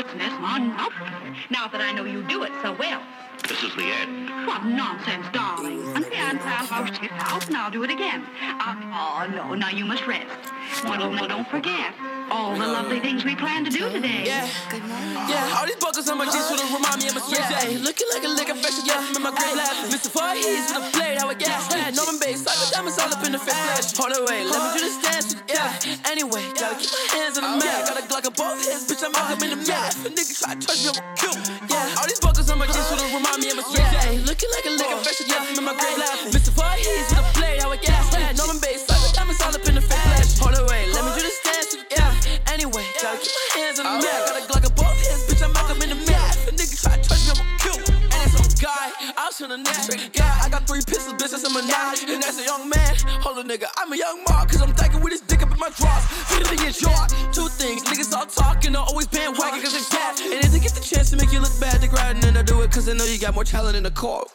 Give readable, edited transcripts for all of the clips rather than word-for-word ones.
What's this, Mom? Nope. Now that I know you do it so well. This is the end. What nonsense, darling. Again, I'll tip out and I'll do it again. Oh, no, now you must rest. Well, now don't forget all the lovely things we plan to do today. Yeah, yeah. All these buckles on my jeans sort of remind me of my straight day. Looking like a liquor fresh again from in my grave laughing. Mr. Voorhees with a blade, how I gas. Norman Bates, like a diamonds all up in the face flash. Hold away, let me do this dance. Yeah, anyway, gotta keep my hands on the mat. Got a Glock on both hands, bitch, I'm out in the mat. If a nigga try to touch me, I'm kill. Yeah, all these buckles on my jeans sort of remind me of my straight day. Looking like a liquor fresh again from in my grave laughing. Mr. Voorhees with a blade, how I gas. Norman Bates, like a diamonds all up in the face flash. Hold away, let me do this dance. Yeah, anyway, gotta keep my hands on the mat. Got a Glock on both hands, bitch, I'm out in the mat. If a nigga try to touch me, I'm kill. And it's on guy, I'll shoot a nigga straight. Yeah, I got 3 pistols, bitch, that's a menage. And that's a young man. Hold a nigga, I'm a young Mark, cause I'm thinking with his dick up in my drawers. Feeling in yard. 2 things, niggas all talking, are always bandwagon cause they bad. And if they get the chance to make you look bad, they riding and I do it cause they know you got more talent in the car.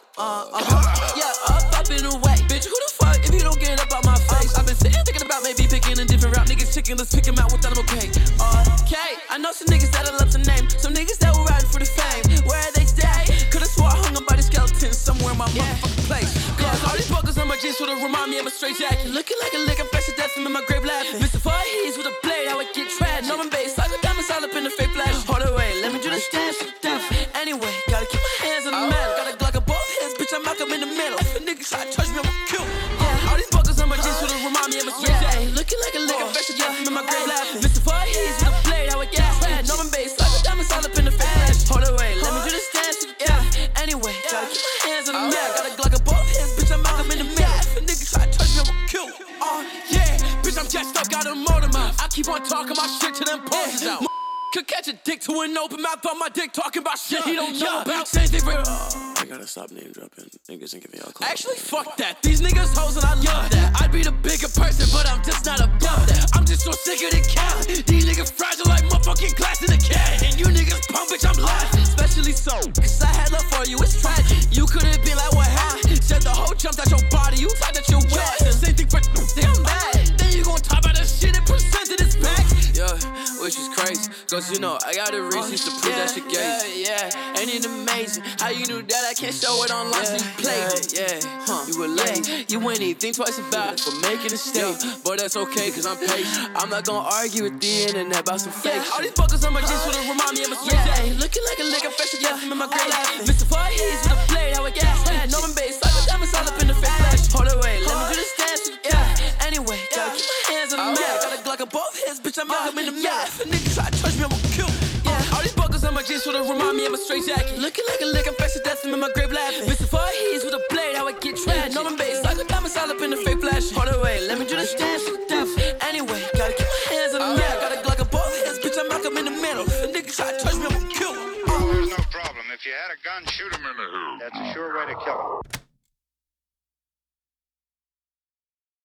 Yeah, up and away. Bitch, who the fuck if you don't get up out my face? I've been sitting thinking about maybe picking a different route. Niggas chicken, let's pick him out without him, okay? Okay, I know some niggas that I love to name. Some niggas that were riding for the fame. Where they stay? Could've swore I hung up by the skeleton somewhere in my motherfucking place. Cause all these buckles on my jeans sort of remind me of a straight jacket. Looking like a lick, I'm fresh to death, I'm in my grave laughing. Mr. Voorhees with a blade, how I get trad. Norman Bates, like a diamonds all up in the fake flash. Hold away, let me do this dance to death. Anyway, gotta keep my hands on the mat. Got a Glock on both hands, bitch, I'm out in the middle. If a nigga try to touch me, I'm kill. Yeah, all these buckles on my jeans sort of remind me of a straight day. Looking like a lick, I'm fresh to death, I'm in my grave laughing. Mr. Voorhees with a blade, how I get trad. Norman Bates, like a diamonds all up in the fake flash. Hold away, let me do this dance. Yeah, anyway, gotta keep my hands on the mat. Got a Glock on both hands, bitch, I'm out in the middle. If a nigga try to touch me, I'm kill. Yeah, bitch, I'm jacked up, got a motor mouth. I keep on talking my shit till them pulses out. Could catch a dick to an open mouth on my dick talking about shit he don't know about. Same thing for I gotta stop name dropping niggas and giving y'all clothes. Actually, fuck that. These niggas hoes and I love that. I'd be the bigger person, but I'm just not above that. I'm just so sick of the count. These niggas fragile like motherfucking glass in a can. And you niggas pump, bitch, I'm laughing. Especially so, cause I had love for you, it's tragic. You could've been like what happened. Said the whole jumped out your body, you thought that you're wet. Same thing for damn bad. Then you gon' talk about that shit and present it as back. Yeah, which is crazy. Cause you know, I got a reason to prove that shit gay. Yeah, ain't it amazing how you knew that I can't show it online, so you played it. Yeah, you were late. You ain't even think twice about it for making a mistake. But that's okay, cause I'm patient. I'm not gonna argue with the internet about some fake. All these buckles on my jeans sort of remind me of a straight day. Looking like a lick, I'm fresh again, I'm in my grave laughing. Mr. Voorhees with a blade, how I gas. Norman Bates, like a diamonds all up in the fake flash. Hold away, let me do this dance. Yeah, anyway, gotta keep my hands on the mat. Got a Glock on both hands, bitch, I'm out in the mat. If a nigga try to touch me, I'm gon' kill. Yeah, all these buckles on my jeans sort of remind me of a straight jacket. Looking like a lick, I'm fresh to death, I'm in my grave laughing. Mr. Voorhees with a blade, how I get trad. Norman Bates, like a diamonds all up in the fake flash. Hold away, let me do this dance to death. Anyway, gotta keep my hands on the mat. Got a Glock on both hands, bitch, I'm out in the middle. If a nigga try to touch me, I'm gon' kill. There's no problem. If you had a gun, shoot him in the hood. That's a sure way to kill him.